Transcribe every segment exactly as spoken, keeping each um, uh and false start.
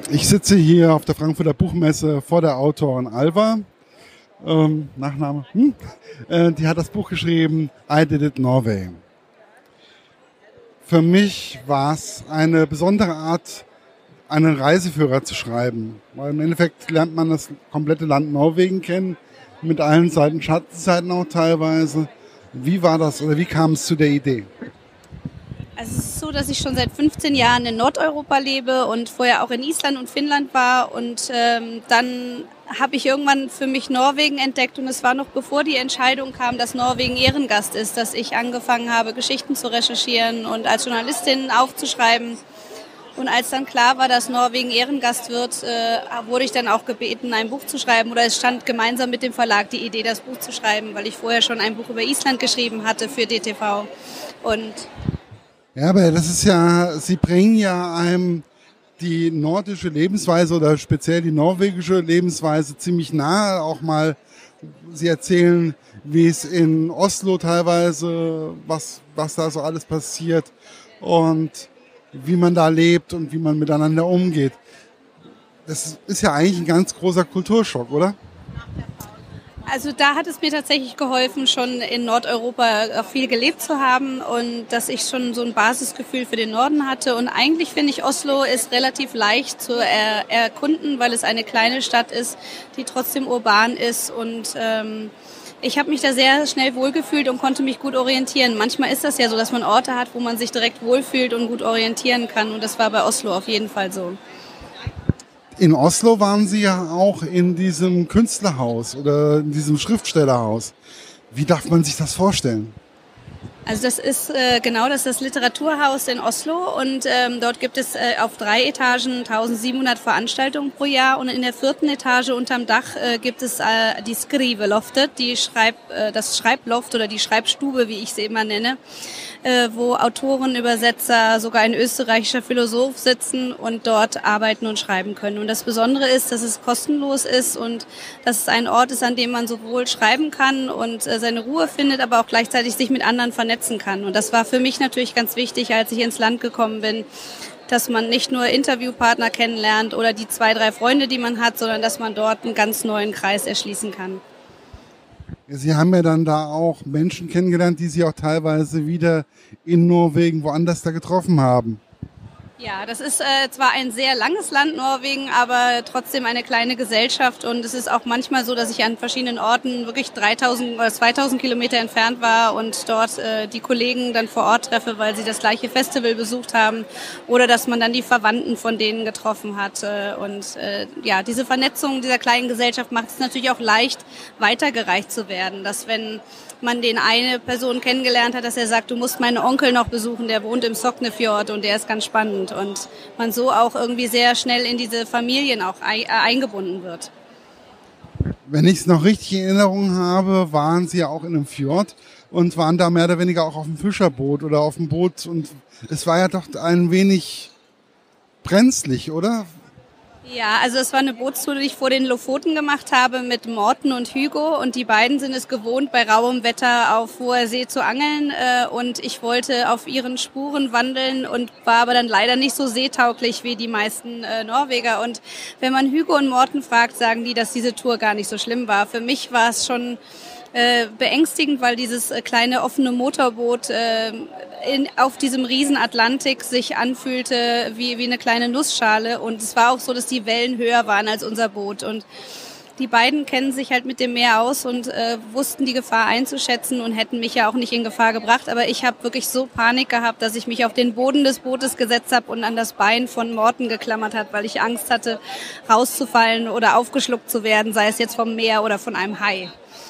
Ich sitze hier auf der Frankfurter Buchmesse vor der Autorin Alva, ähm, Nachname, hm? äh, die hat das Buch geschrieben, I Did It Norway. Für mich war es eine besondere Art, einen Reiseführer zu schreiben, weil im Endeffekt lernt man das komplette Land Norwegen kennen, mit allen Seiten, Schattenseiten auch teilweise. Wie war das oder wie kam es zu der Idee? Also es ist so, dass ich schon seit fünfzehn Jahren in Nordeuropa lebe und vorher auch in Island und Finnland war und ähm, dann habe ich irgendwann für mich Norwegen entdeckt und es war noch bevor die Entscheidung kam, dass Norwegen Ehrengast ist, dass ich angefangen habe, Geschichten zu recherchieren und als Journalistin aufzuschreiben. Und als dann klar war, dass Norwegen Ehrengast wird, äh, wurde ich dann auch gebeten, ein Buch zu schreiben. Oder es stand gemeinsam mit dem Verlag die Idee, das Buch zu schreiben, weil ich vorher schon ein Buch über Island geschrieben hatte für D T V. Und ja, aber das ist ja, Sie bringen ja einem die nordische Lebensweise oder speziell die norwegische Lebensweise ziemlich nahe. Auch mal, Sie erzählen, wie es in Oslo teilweise, was, was da so alles passiert und wie man da lebt und wie man miteinander umgeht. Das ist ja eigentlich ein ganz großer Kulturschock, oder? Also da hat es mir tatsächlich geholfen, schon in Nordeuropa auch viel gelebt zu haben und dass ich schon so ein Basisgefühl für den Norden hatte. Und eigentlich finde ich, Oslo ist relativ leicht zu er- erkunden, weil es eine kleine Stadt ist, die trotzdem urban ist. Und ähm, ich habe mich da sehr schnell wohlgefühlt und konnte mich gut orientieren. Manchmal ist das ja so, dass man Orte hat, wo man sich direkt wohlfühlt und gut orientieren kann. Und das war bei Oslo auf jeden Fall so. In Oslo waren Sie ja auch in diesem Künstlerhaus oder in diesem Schriftstellerhaus. Wie darf man sich das vorstellen? Also das ist äh, genau das, ist das Literaturhaus in Oslo und ähm, dort gibt es äh, auf drei Etagen eintausendsiebenhundert Veranstaltungen pro Jahr und in der vierten Etage unterm Dach äh, gibt es äh, die Skriveloftet, die Schreib, äh, das Schreibloft oder die Schreibstube, wie ich sie immer nenne, äh, wo Autoren, Übersetzer, sogar ein österreichischer Philosoph sitzen und dort arbeiten und schreiben können. Und das Besondere ist, dass es kostenlos ist und dass es ein Ort ist, an dem man sowohl schreiben kann und äh, seine Ruhe findet, aber auch gleichzeitig sich mit anderen vernetzen kann. Und das war für mich natürlich ganz wichtig, als ich ins Land gekommen bin, dass man nicht nur Interviewpartner kennenlernt oder die zwei, drei Freunde, die man hat, sondern dass man dort einen ganz neuen Kreis erschließen kann. Sie haben ja dann da auch Menschen kennengelernt, die Sie auch teilweise wieder in Norwegen woanders da getroffen haben. Ja, das ist äh, zwar ein sehr langes Land, Norwegen, aber trotzdem eine kleine Gesellschaft und es ist auch manchmal so, dass ich an verschiedenen Orten wirklich dreitausend oder zweitausend Kilometer entfernt war und dort äh, die Kollegen dann vor Ort treffe, weil sie das gleiche Festival besucht haben oder dass man dann die Verwandten von denen getroffen hat äh, und äh, ja, diese Vernetzung dieser kleinen Gesellschaft macht es natürlich auch leicht, weitergereicht zu werden, dass wenn man den eine Person kennengelernt hat, dass er sagt, du musst meinen Onkel noch besuchen, der wohnt im Sognefjord und der ist ganz spannend und man so auch irgendwie sehr schnell in diese Familien auch eingebunden wird. Wenn ich es noch richtig in Erinnerung habe, waren Sie ja auch in einem Fjord und waren da mehr oder weniger auch auf dem Fischerboot oder auf dem Boot und es war ja doch ein wenig brenzlig, oder? Ja, also es war eine Bootstour, die ich vor den Lofoten gemacht habe mit Morten und Hugo und die beiden sind es gewohnt, bei rauem Wetter auf hoher See zu angeln äh, und ich wollte auf ihren Spuren wandeln und war aber dann leider nicht so seetauglich wie die meisten äh, Norweger und wenn man Hugo und Morten fragt, sagen die, dass diese Tour gar nicht so schlimm war. Für mich war es schon äh, beängstigend, weil dieses äh, kleine offene Motorboot äh, in, auf diesem riesen Atlantik sich anfühlte wie, wie eine kleine Nussschale und es war auch so, dass die Wellen höher waren als unser Boot und die beiden kennen sich halt mit dem Meer aus und äh, wussten die Gefahr einzuschätzen und hätten mich ja auch nicht in Gefahr gebracht, aber ich habe wirklich so Panik gehabt, dass ich mich auf den Boden des Bootes gesetzt habe und an das Bein von Morten geklammert hat, weil ich Angst hatte, rauszufallen oder aufgeschluckt zu werden, sei es jetzt vom Meer oder von einem Hai.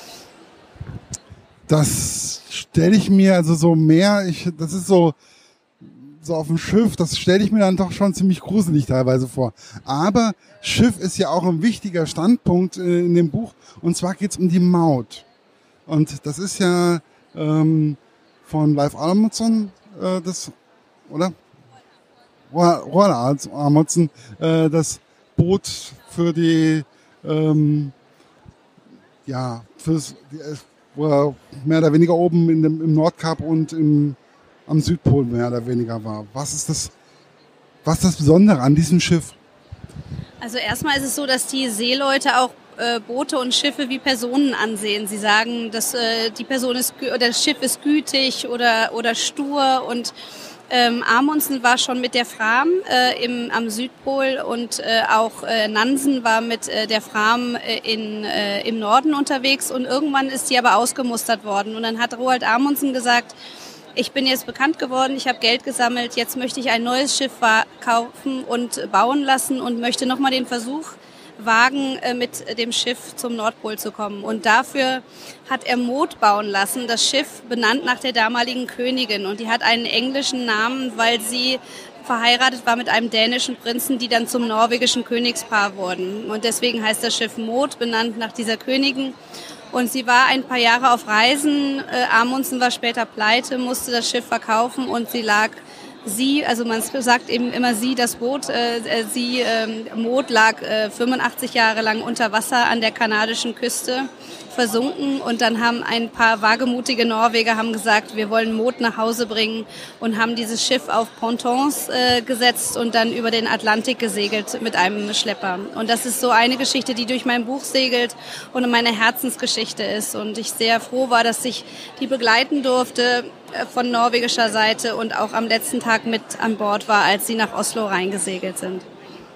Das stelle ich mir, also so mehr, ich, das ist so, so auf dem Schiff, das stelle ich mir dann doch schon ziemlich gruselig teilweise vor. Aber Schiff ist ja auch ein wichtiger Standpunkt in dem Buch und zwar geht es um die Maut. Und das ist ja ähm, von Leif Amundsen, äh, das, oder? Roald Amundsen, äh, das Boot für die, ähm, ja, fürs, die, wo er mehr oder weniger oben in dem, im Nordkap und im, am Südpol mehr oder weniger war. Was ist das, was ist das Besondere an diesem Schiff? Also erstmal ist es so, dass die Seeleute auch äh, Boote und Schiffe wie Personen ansehen. Sie sagen, dass äh, die Person ist oder das Schiff ist gütig oder oder stur und ähm, Amundsen war schon mit der Fram äh, im am Südpol und äh, auch äh, Nansen war mit äh, der Fram äh, in äh, im Norden unterwegs und irgendwann ist die aber ausgemustert worden und dann hat Roald Amundsen gesagt: Ich bin jetzt bekannt geworden, ich habe Geld gesammelt, jetzt möchte ich ein neues Schiff kaufen und bauen lassen und möchte nochmal den Versuch wagen, mit dem Schiff zum Nordpol zu kommen. Und dafür hat er Maud bauen lassen, das Schiff benannt nach der damaligen Königin. Und die hat einen englischen Namen, weil sie verheiratet war mit einem dänischen Prinzen, die dann zum norwegischen Königspaar wurden. Und deswegen heißt das Schiff Maud, benannt nach dieser Königin. Und sie war ein paar Jahre auf Reisen. Äh, Amundsen war später pleite, musste das Schiff verkaufen und sie lag, sie, also man sagt eben immer sie, das Boot, äh, sie, äh, Maud lag äh, fünfundachtzig Jahre lang unter Wasser an der kanadischen Küste versunken und dann haben ein paar wagemutige Norweger haben gesagt, wir wollen Maud nach Hause bringen und haben dieses Schiff auf Pontons äh, gesetzt und dann über den Atlantik gesegelt mit einem Schlepper. Und das ist so eine Geschichte, die durch mein Buch segelt und meine Herzensgeschichte ist und ich sehr froh war, dass ich die begleiten durfte von norwegischer Seite und auch am letzten Tag mit an Bord war, als sie nach Oslo reingesegelt sind.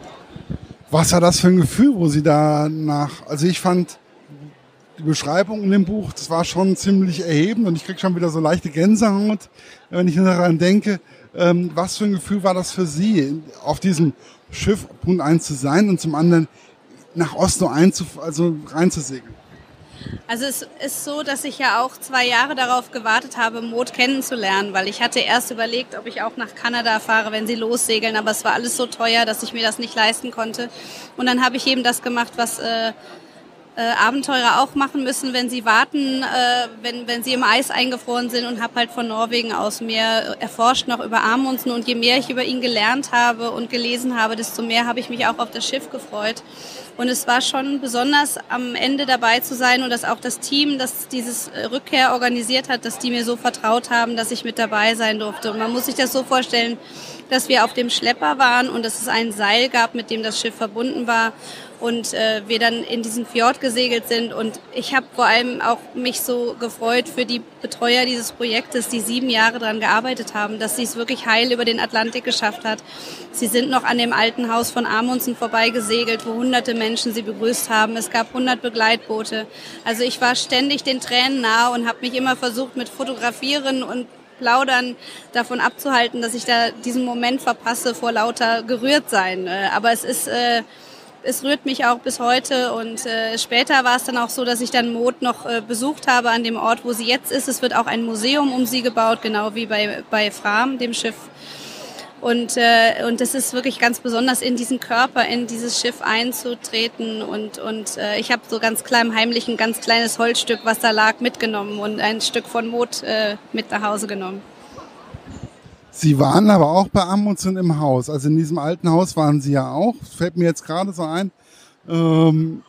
Was war das für ein Gefühl, wo Sie da nach, also ich fand die Beschreibung in dem Buch, das war schon ziemlich erhebend und ich kriege schon wieder so leichte Gänsehaut, wenn ich daran denke. Ähm, was für ein Gefühl war das für Sie, auf diesem Schiff Punkt eins zu sein und zum anderen nach Oslo einzuf- also reinzusegeln? Also es ist so, dass ich ja auch zwei Jahre darauf gewartet habe, Maud kennenzulernen, weil ich hatte erst überlegt, ob ich auch nach Kanada fahre, wenn sie lossegeln, aber es war alles so teuer, dass ich mir das nicht leisten konnte. Und dann habe ich eben das gemacht, was äh, Äh, Abenteurer auch machen müssen, wenn sie warten, äh, wenn, wenn sie im Eis eingefroren sind und habe halt von Norwegen aus mehr erforscht noch über Amundsen und je mehr ich über ihn gelernt habe und gelesen habe, desto mehr habe ich mich auch auf das Schiff gefreut. Und es war schon besonders am Ende dabei zu sein und dass auch das Team, das dieses Rückkehr organisiert hat, dass die mir so vertraut haben, dass ich mit dabei sein durfte. Und man muss sich das so vorstellen, dass wir auf dem Schlepper waren und dass es ein Seil gab, mit dem das Schiff verbunden war und äh, wir dann in diesen Fjord gesegelt sind und ich habe vor allem auch mich so gefreut für die Betreuer dieses Projektes, die sieben Jahre daran gearbeitet haben, dass sie es wirklich heil über den Atlantik geschafft hat. Sie sind noch an dem alten Haus von Amundsen vorbei gesegelt, wo hunderte Menschen sie begrüßt haben. Es gab hundert Begleitboote. Also ich war ständig den Tränen nahe und habe mich immer versucht mit Fotografieren und Plaudern davon abzuhalten, dass ich da diesen Moment verpasse vor lauter Gerührtsein. Aber es ist, äh, es rührt mich auch bis heute und äh, später war es dann auch so, dass ich dann Maud noch äh, besucht habe an dem Ort, wo sie jetzt ist. Es wird auch ein Museum um sie gebaut, genau wie bei, bei Fram, dem Schiff. Und äh, und es ist wirklich ganz besonders, in diesen Körper, in dieses Schiff einzutreten und und äh, ich habe so ganz klein heimlich ein ganz kleines Holzstück, was da lag, mitgenommen und ein Stück von Maud äh, mit nach Hause genommen. Sie waren aber auch bei Amundsen im Haus, also in diesem alten Haus waren Sie ja auch, fällt mir jetzt gerade so ein. Ähm,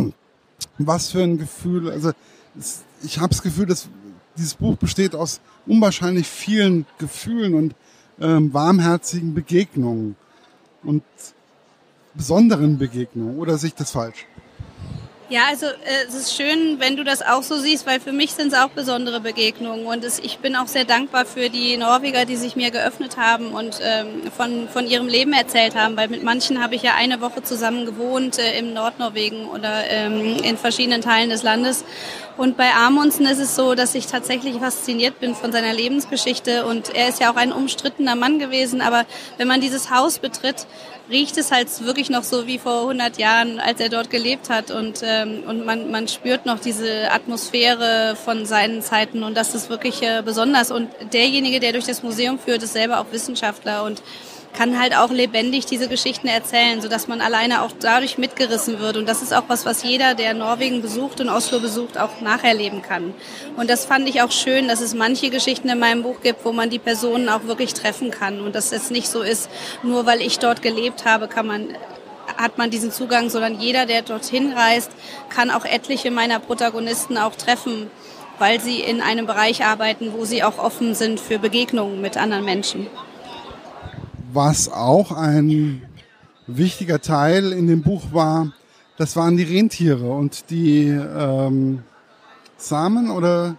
was für ein Gefühl, also es, ich habe das Gefühl, dass dieses Buch besteht aus unwahrscheinlich vielen Gefühlen und Ähm, warmherzigen Begegnungen und besonderen Begegnungen, oder sehe ich das falsch? Ja, also äh, es ist schön, wenn du das auch so siehst, weil für mich sind es auch besondere Begegnungen und es, ich bin auch sehr dankbar für die Norweger, die sich mir geöffnet haben und ähm, von von ihrem Leben erzählt haben, weil mit manchen habe ich ja eine Woche zusammen gewohnt äh, im Nordnorwegen oder ähm, in verschiedenen Teilen des Landes. Und bei Amundsen ist es so, dass ich tatsächlich fasziniert bin von seiner Lebensgeschichte und er ist ja auch ein umstrittener Mann gewesen, aber wenn man dieses Haus betritt, riecht es halt wirklich noch so wie vor hundert Jahren, als er dort gelebt hat und ähm, und man man spürt noch diese Atmosphäre von seinen Zeiten und das ist wirklich äh, besonders und derjenige, der durch das Museum führt, ist selber auch Wissenschaftler und kann halt auch lebendig diese Geschichten erzählen, sodass man alleine auch dadurch mitgerissen wird. Und das ist auch was, was jeder, der Norwegen besucht und Oslo besucht, auch nacherleben kann. Und das fand ich auch schön, dass es manche Geschichten in meinem Buch gibt, wo man die Personen auch wirklich treffen kann. Und dass es nicht so ist, nur weil ich dort gelebt habe, kann man, hat man diesen Zugang, sondern jeder, der dorthin reist, kann auch etliche meiner Protagonisten auch treffen, weil sie in einem Bereich arbeiten, wo sie auch offen sind für Begegnungen mit anderen Menschen. Was auch ein wichtiger Teil in dem Buch war, das waren die Rentiere und die ähm, Samen oder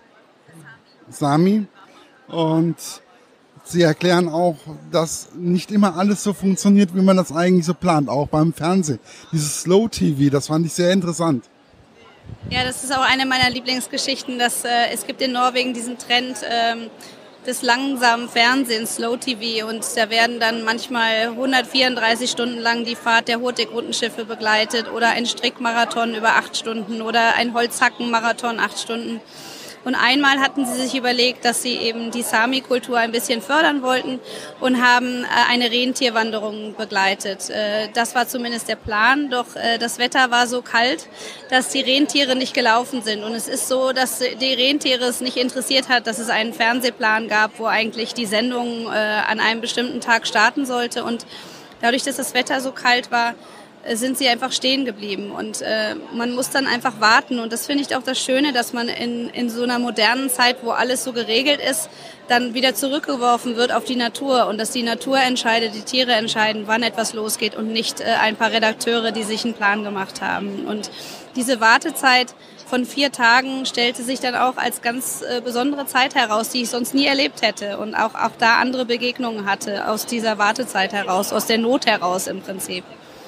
Sami. Und sie erklären auch, dass nicht immer alles so funktioniert, wie man das eigentlich so plant, auch beim Fernsehen. Dieses Slow-T V, das fand ich sehr interessant. Ja, das ist auch eine meiner Lieblingsgeschichten, dass äh, es gibt in Norwegen diesen Trend ähm, des langsamen Fernsehens, Slow-T V, und da werden dann manchmal hundertvierunddreißig Stunden lang die Fahrt der Hurtigruten-Schiffe begleitet oder ein Strickmarathon über acht Stunden oder ein Holzhackenmarathon acht Stunden. Und einmal hatten sie sich überlegt, dass sie eben die Sami-Kultur ein bisschen fördern wollten und haben eine Rentierwanderung begleitet. Das war zumindest der Plan, doch das Wetter war so kalt, dass die Rentiere nicht gelaufen sind. Und es ist so, dass die Rentiere es nicht interessiert hat, dass es einen Fernsehplan gab, wo eigentlich die Sendung an einem bestimmten Tag starten sollte. Und dadurch, dass das Wetter so kalt war, sind sie einfach stehen geblieben und äh, man muss dann einfach warten und das finde ich auch das Schöne, dass man in, in so einer modernen Zeit, wo alles so geregelt ist, dann wieder zurückgeworfen wird auf die Natur und dass die Natur entscheidet, die Tiere entscheiden, wann etwas losgeht und nicht äh, ein paar Redakteure, die sich einen Plan gemacht haben. Und diese Wartezeit von vier Tagen stellte sich dann auch als ganz äh, besondere Zeit heraus, die ich sonst nie erlebt hätte und auch, auch da andere Begegnungen hatte aus dieser Wartezeit heraus, aus der Not heraus im Prinzip.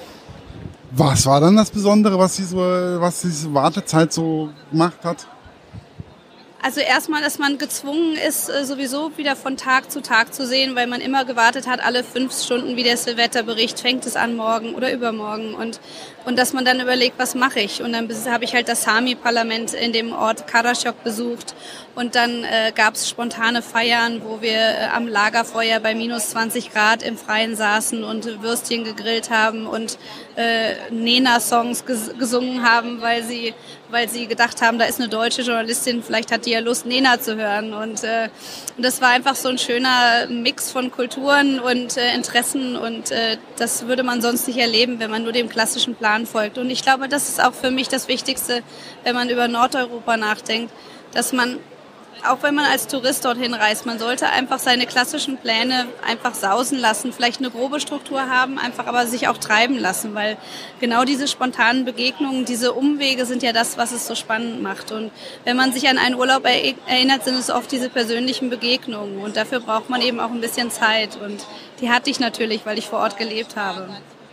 Was war dann das Besondere, was diese, was diese Wartezeit so gemacht hat? Also erstmal, dass man gezwungen ist, sowieso wieder von Tag zu Tag zu sehen, weil man immer gewartet hat, alle fünf Stunden, wie der Wetterbericht, fängt es an morgen oder übermorgen. Und, und dass man dann überlegt, was mache ich? Und dann habe ich halt das Sami-Parlament in dem Ort Karasjok besucht. Und dann äh, gab es spontane Feiern, wo wir äh, am Lagerfeuer bei minus zwanzig Grad im Freien saßen und Würstchen gegrillt haben und äh, Nena-Songs ges- gesungen haben, weil sie, weil sie gedacht haben, da ist eine deutsche Journalistin, vielleicht hat die ja Lust, Nena zu hören. Und, äh, und das war einfach so ein schöner Mix von Kulturen und äh, Interessen und äh, das würde man sonst nicht erleben, wenn man nur dem klassischen Plan folgt. Und ich glaube, das ist auch für mich das Wichtigste, wenn man über Nordeuropa nachdenkt, dass man auch wenn man als Tourist dorthin reist, man sollte einfach seine klassischen Pläne einfach sausen lassen, vielleicht eine grobe Struktur haben, einfach aber sich auch treiben lassen, weil genau diese spontanen Begegnungen, diese Umwege sind ja das, was es so spannend macht. Und wenn man sich an einen Urlaub erinnert, sind es oft diese persönlichen Begegnungen und dafür braucht man eben auch ein bisschen Zeit und die hatte ich natürlich, weil ich vor Ort gelebt habe.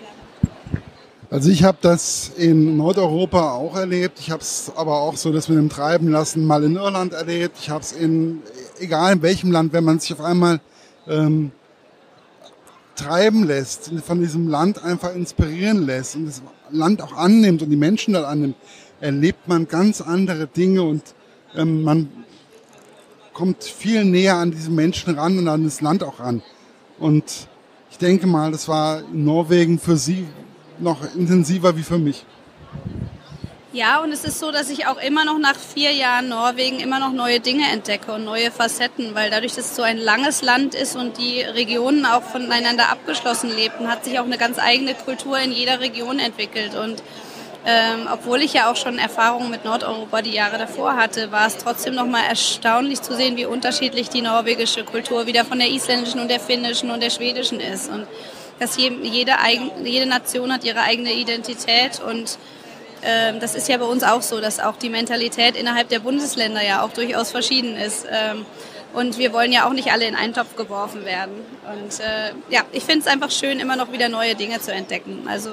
Also ich habe das in Nordeuropa auch erlebt. Ich habe es aber auch so, das mit dem Treiben lassen mal in Irland erlebt. Ich habe es in, egal in welchem Land, wenn man sich auf einmal ähm, treiben lässt, von diesem Land einfach inspirieren lässt und das Land auch annimmt und die Menschen dort annimmt, erlebt man ganz andere Dinge und ähm, man kommt viel näher an diese Menschen ran und an das Land auch ran. Und ich denke mal, das war in Norwegen für Sie noch intensiver wie für mich. Ja, und es ist so, dass ich auch immer noch nach vier Jahren Norwegen immer noch neue Dinge entdecke und neue Facetten, weil dadurch, dass es so ein langes Land ist und die Regionen auch voneinander abgeschlossen lebten, hat sich auch eine ganz eigene Kultur in jeder Region entwickelt. Und ähm, obwohl ich ja auch schon Erfahrungen mit Nordeuropa die Jahre davor hatte, war es trotzdem nochmal erstaunlich zu sehen, wie unterschiedlich die norwegische Kultur wieder von der isländischen und der finnischen und der schwedischen ist. Und dass jede, jede Nation hat ihre eigene Identität und ähm, das ist ja bei uns auch so, dass auch die Mentalität innerhalb der Bundesländer ja auch durchaus verschieden ist. Ähm, und wir wollen ja auch nicht alle in einen Topf geworfen werden. Und äh, ja, ich finde es einfach schön, immer noch wieder neue Dinge zu entdecken. Also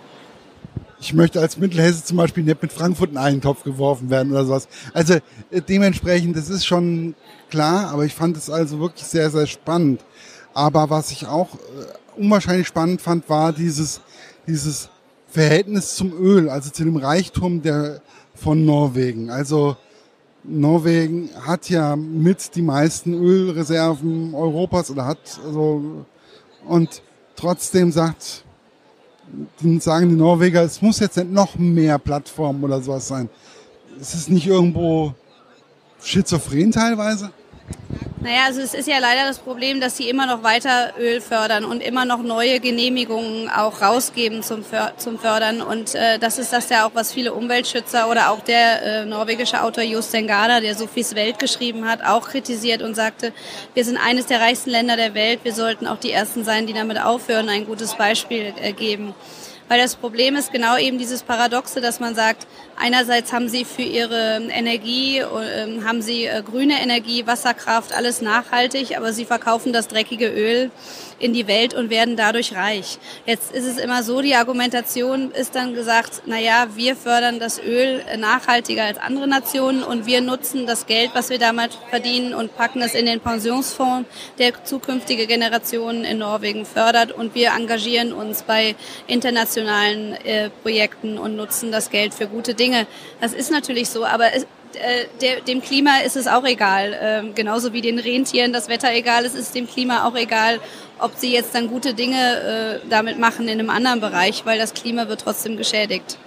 ich möchte als Mittelhesse zum Beispiel nicht mit Frankfurt in einen Topf geworfen werden oder sowas. Also äh, dementsprechend, das ist schon klar, aber ich fand es also wirklich sehr, sehr spannend. Aber was ich auch äh, unwahrscheinlich spannend fand, war dieses, dieses Verhältnis zum Öl, also zu dem Reichtum der, von Norwegen. Also Norwegen hat ja mit die meisten Ölreserven Europas oder hat, also, und trotzdem sagt, sagen die Norweger, es muss jetzt nicht noch mehr Plattformen oder sowas sein. Ist es nicht irgendwo schizophren teilweise? Naja, also es ist ja leider das Problem, dass sie immer noch weiter Öl fördern und immer noch neue Genehmigungen auch rausgeben zum, För- zum Fördern. Und äh, das ist das ja auch, was viele Umweltschützer oder auch der äh, norwegische Autor Jostein Gaarder, der Sophies Welt geschrieben hat, auch kritisiert und sagte, wir sind eines der reichsten Länder der Welt, wir sollten auch die Ersten sein, die damit aufhören, ein gutes Beispiel äh, geben. Weil das Problem ist genau eben dieses Paradoxe, dass man sagt, einerseits haben sie für ihre Energie, äh, haben sie äh, grüne Energie, Wasserkraft, alles nachhaltig, aber sie verkaufen das dreckige Öl in die Welt und werden dadurch reich. Jetzt ist es immer so, die Argumentation ist dann gesagt, na ja, wir fördern das Öl nachhaltiger als andere Nationen und wir nutzen das Geld, was wir damit verdienen und packen es in den Pensionsfonds, der zukünftige Generationen in Norwegen fördert und wir engagieren uns bei internationalen äh, Projekten und nutzen das Geld für gute Dinge. Das ist natürlich so, aber es, Der, dem Klima ist es auch egal. Ähm, genauso wie den Rentieren das Wetter egal ist, ist dem Klima auch egal, ob sie jetzt dann gute Dinge äh, damit machen in einem anderen Bereich, weil das Klima wird trotzdem geschädigt.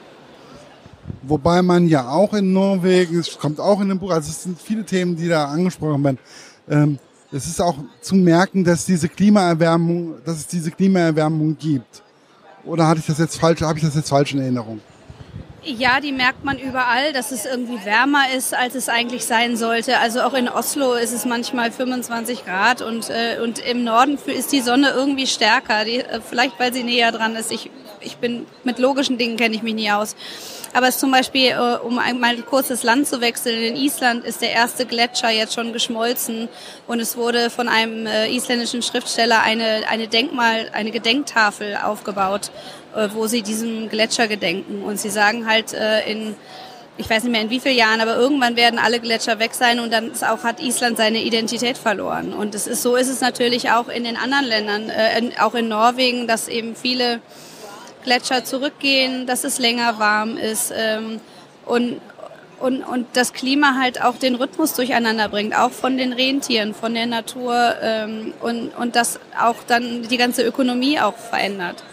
Wobei man ja auch in Norwegen, es kommt auch in dem Buch, also es sind viele Themen, die da angesprochen werden, ähm, es ist auch zu merken, dass diese Klimaerwärmung, dass es diese Klimaerwärmung gibt. Oder hatte ich das jetzt falsch, habe ich das jetzt falsch in Erinnerung? Ja, die merkt man überall, dass es irgendwie wärmer ist, als es eigentlich sein sollte. Also auch in Oslo ist es manchmal fünfundzwanzig Grad und, äh, und im Norden ist die Sonne irgendwie stärker. Die, äh, vielleicht, weil sie näher dran ist. Ich, ich bin, mit logischen Dingen kenne ich mich nie aus. Aber es zum Beispiel, äh, um einmal kurz das Land zu wechseln, in Island ist der erste Gletscher jetzt schon geschmolzen und es wurde von einem äh, isländischen Schriftsteller eine, eine Denkmal, eine Gedenktafel aufgebaut, wo sie diesem Gletscher gedenken. Und sie sagen halt äh, in, ich weiß nicht mehr in wie vielen Jahren, aber irgendwann werden alle Gletscher weg sein und dann ist auch, hat Island seine Identität verloren. Und es ist so ist es natürlich auch in den anderen Ländern, äh, in, auch in Norwegen, dass eben viele Gletscher zurückgehen, dass es länger warm ist ähm, und Und, und das Klima halt auch den Rhythmus durcheinander bringt, auch von den Rentieren, von der Natur ähm, und, und das auch dann die ganze Ökonomie auch verändert.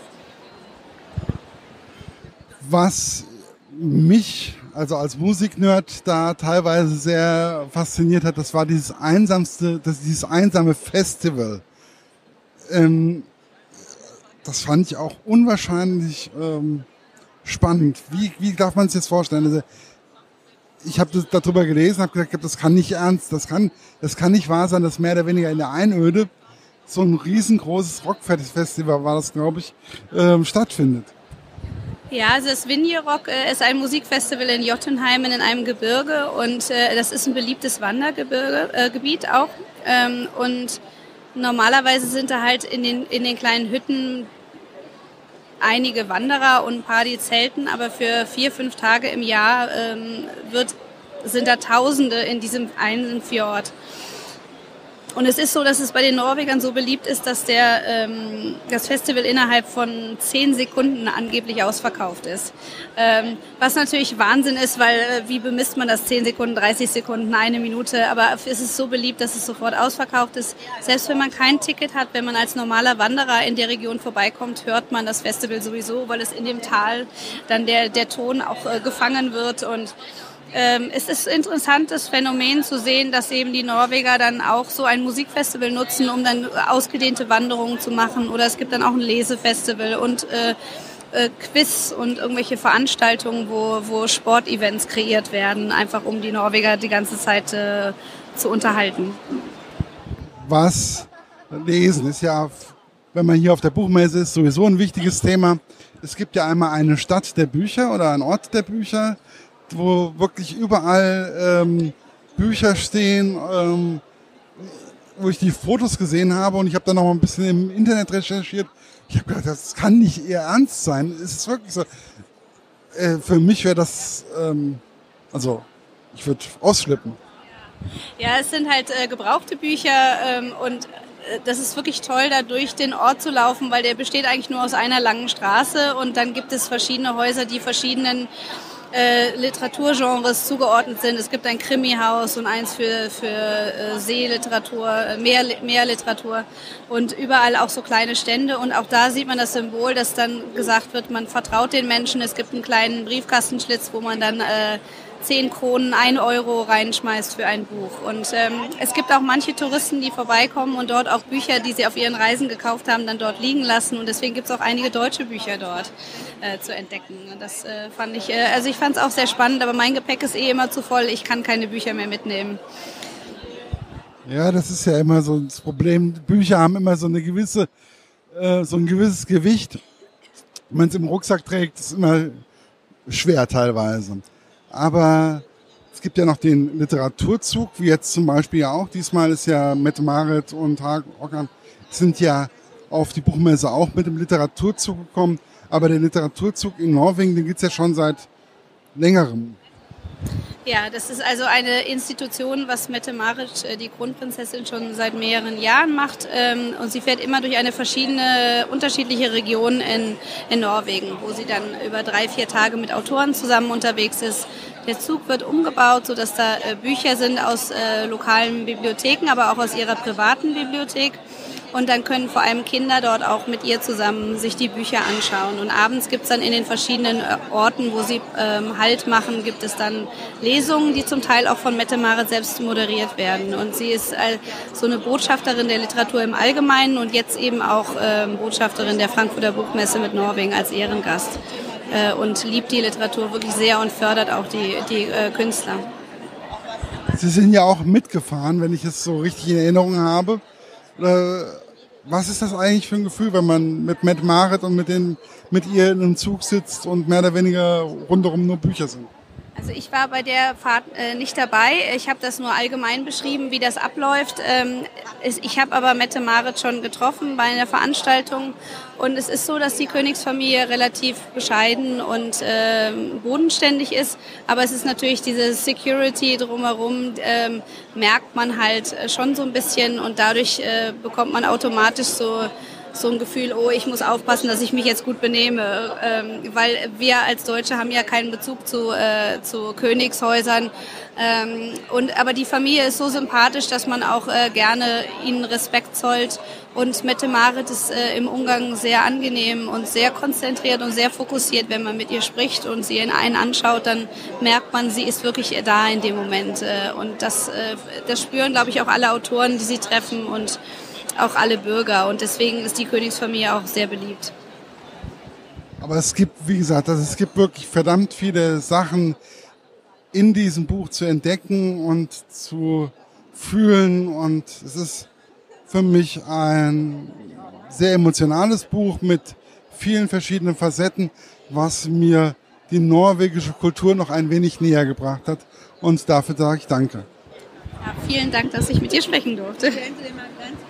Was mich, also als Musiknerd, da teilweise sehr fasziniert hat, das war dieses einsamste, das dieses einsame Festival. Ähm, das fand ich auch unwahrscheinlich ähm, spannend. Wie, wie darf man es jetzt vorstellen? Also, ich habe darüber gelesen, habe gesagt, das kann nicht ernst, das kann, das kann nicht wahr sein, dass mehr oder weniger in der Einöde so ein riesengroßes Rockfestival war das, glaube ich, ähm, stattfindet. Ja, also das Vinjerock äh, ist ein Musikfestival in Jotunheimen in einem Gebirge und äh, das ist ein beliebtes Wandergebiet äh, auch. Ähm, und normalerweise sind da halt in den, in den kleinen Hütten einige Wanderer und ein paar, die zelten, aber für vier, fünf Tage im Jahr ähm, wird, sind da Tausende in diesem einen Fjord. Und es ist so, dass es bei den Norwegern so beliebt ist, dass der, ähm, das Festival innerhalb von zehn Sekunden angeblich ausverkauft ist. Ähm, was natürlich Wahnsinn ist, weil äh, wie bemisst man das? zehn Sekunden, dreißig Sekunden, eine Minute. Aber es ist so beliebt, dass es sofort ausverkauft ist. Selbst wenn man kein Ticket hat, wenn man als normaler Wanderer in der Region vorbeikommt, hört man das Festival sowieso, weil es in dem Tal dann der, der Ton auch äh, gefangen wird. Und Ähm, es ist ein interessantes Phänomen zu sehen, dass eben die Norweger dann auch so ein Musikfestival nutzen, um dann ausgedehnte Wanderungen zu machen. Oder es gibt dann auch ein Lesefestival und äh, äh, Quiz und irgendwelche Veranstaltungen, wo, wo Sportevents kreiert werden, einfach um die Norweger die ganze Zeit äh, zu unterhalten. Was lesen ist ja, wenn man hier auf der Buchmesse ist, sowieso ein wichtiges Thema. Es gibt ja einmal eine Stadt der Bücher oder einen Ort der Bücher, wo wirklich überall ähm, Bücher stehen, ähm, wo ich die Fotos gesehen habe und ich habe dann noch mal ein bisschen im Internet recherchiert. Ich habe gedacht, das kann nicht ihr Ernst sein. Es ist wirklich so. Äh, für mich wäre das, ähm, also ich würde ausflippen. Ja, es sind halt äh, gebrauchte Bücher ähm, und äh, das ist wirklich toll, da durch den Ort zu laufen, weil der besteht eigentlich nur aus einer langen Straße und dann gibt es verschiedene Häuser, die verschiedenen Äh, Literaturgenres zugeordnet sind. Es gibt ein Krimihaus und eins für, für äh, Seeliteratur, Meer, Meerliteratur und überall auch so kleine Stände und auch da sieht man das Symbol, dass dann gesagt wird, man vertraut den Menschen. Es gibt einen kleinen Briefkastenschlitz, wo man dann äh, zehn Kronen, ein Euro reinschmeißt für ein Buch. Und ähm, es gibt auch manche Touristen, die vorbeikommen und dort auch Bücher, die sie auf ihren Reisen gekauft haben, dann dort liegen lassen. Und deswegen gibt es auch einige deutsche Bücher dort äh, zu entdecken. Und das äh, fand ich, äh, also ich fand es auch sehr spannend, aber mein Gepäck ist eh immer zu voll. Ich kann keine Bücher mehr mitnehmen. Ja, das ist ja immer so das Problem. Bücher haben immer so eine gewisse, äh, so ein gewisses Gewicht. Wenn man es im Rucksack trägt, ist immer schwer teilweise. Aber es gibt ja noch den Literaturzug, wie jetzt zum Beispiel ja auch. Diesmal ist ja Mette-Marit und Håkan sind ja auf die Buchmesse auch mit dem Literaturzug gekommen. Aber der Literaturzug in Norwegen, den gibt's ja schon seit längerem. Ja, das ist also eine Institution, was Mette-Marit, die Kronprinzessin, schon seit mehreren Jahren macht. Und sie fährt immer durch eine verschiedene, unterschiedliche Regionen in, in Norwegen, wo sie dann über drei, vier Tage mit Autoren zusammen unterwegs ist. Der Zug wird umgebaut, sodass da Bücher sind aus äh, lokalen Bibliotheken, aber auch aus ihrer privaten Bibliothek. Und dann können vor allem Kinder dort auch mit ihr zusammen sich die Bücher anschauen. Und abends gibt es dann in den verschiedenen Orten, wo sie ähm, Halt machen, gibt es dann Lesungen, die zum Teil auch von Mette-Marit selbst moderiert werden. Und sie ist äh, so eine Botschafterin der Literatur im Allgemeinen und jetzt eben auch ähm, Botschafterin der Frankfurter Buchmesse mit Norwegen als Ehrengast. Äh, und liebt die Literatur wirklich sehr und fördert auch die, die äh, Künstler. Sie sind ja auch mitgefahren, wenn ich es so richtig in Erinnerung habe. Was ist das eigentlich für ein Gefühl, wenn man mit Mette-Marit und mit, den, mit ihr in einem Zug sitzt und mehr oder weniger rundherum nur Bücher sind? Also ich war bei der Fahrt äh, nicht dabei. Ich habe das nur allgemein beschrieben, wie das abläuft. Ähm, ich habe aber Mette-Marit schon getroffen bei einer Veranstaltung. Und es ist so, dass die Königsfamilie relativ bescheiden und äh, bodenständig ist. Aber es ist natürlich diese Security drumherum, ähm, merkt man halt schon so ein bisschen. Und dadurch äh, bekommt man automatisch so... so ein Gefühl, oh, ich muss aufpassen, dass ich mich jetzt gut benehme, ähm, weil wir als Deutsche haben ja keinen Bezug zu, äh, zu Königshäusern. Ähm, und, aber die Familie ist so sympathisch, dass man auch äh, gerne ihnen Respekt zollt. Und Mette-Marit ist äh, im Umgang sehr angenehm und sehr konzentriert und sehr fokussiert. Wenn man mit ihr spricht und sie in einen anschaut, dann merkt man, sie ist wirklich da in dem Moment. Äh, und das, äh, das spüren, glaube ich, auch alle Autoren, die sie treffen und auch alle Bürger. Und deswegen ist die Königsfamilie auch sehr beliebt. Aber es gibt, wie gesagt, also es gibt wirklich verdammt viele Sachen in diesem Buch zu entdecken und zu fühlen. Und es ist für mich ein sehr emotionales Buch mit vielen verschiedenen Facetten, was mir die norwegische Kultur noch ein wenig näher gebracht hat. Und dafür sage ich danke. Ja, vielen Dank, dass ich mit dir sprechen durfte.